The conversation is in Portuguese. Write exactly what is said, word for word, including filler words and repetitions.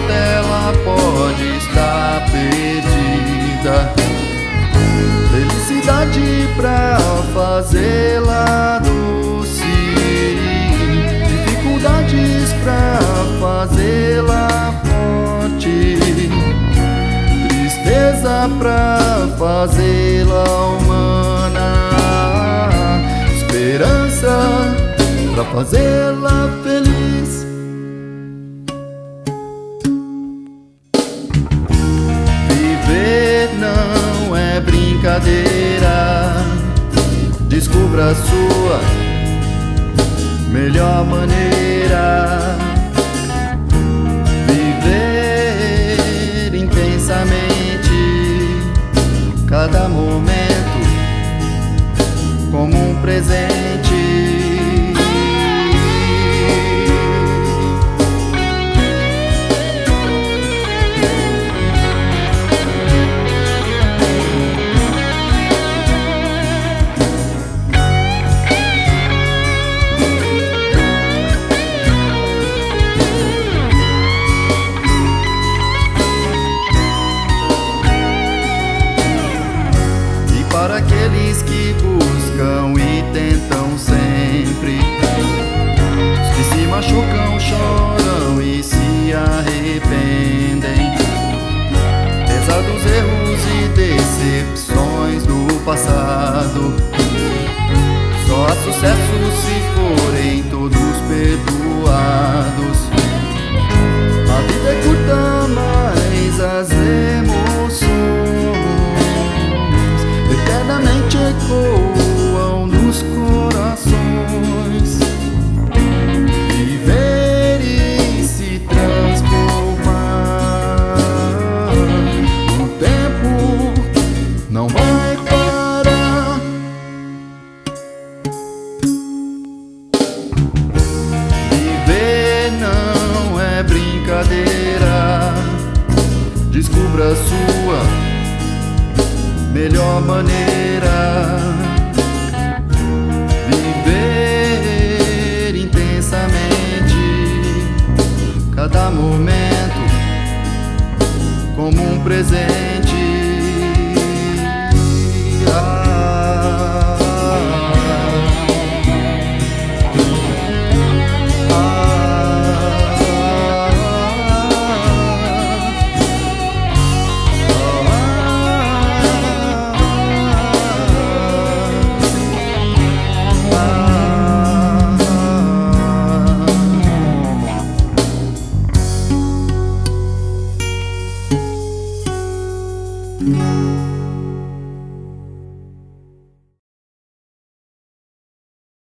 ela pode estar perdida. Felicidade pra fazê-la doce, dificuldades pra fazê-la forte, tristeza pra fazê-la humana, esperança pra fazê-la feliz. Viver não é brincadeira, descubra a sua melhor maneira. Viver intensamente cada momento como um presente. Para aqueles que buscam e tentam sempre, os que se machucam, choram e se arrependem, apesar dos erros e decepções do passado. Só há sucesso se forem todos perdoados. A vida é curta, mas as emoções eternamente ecoam nos corações. Viver e se transformar, o tempo não vai parar. Viver não é brincadeira, descubra a sua melhor maneira. Viver intensamente cada momento como um presente.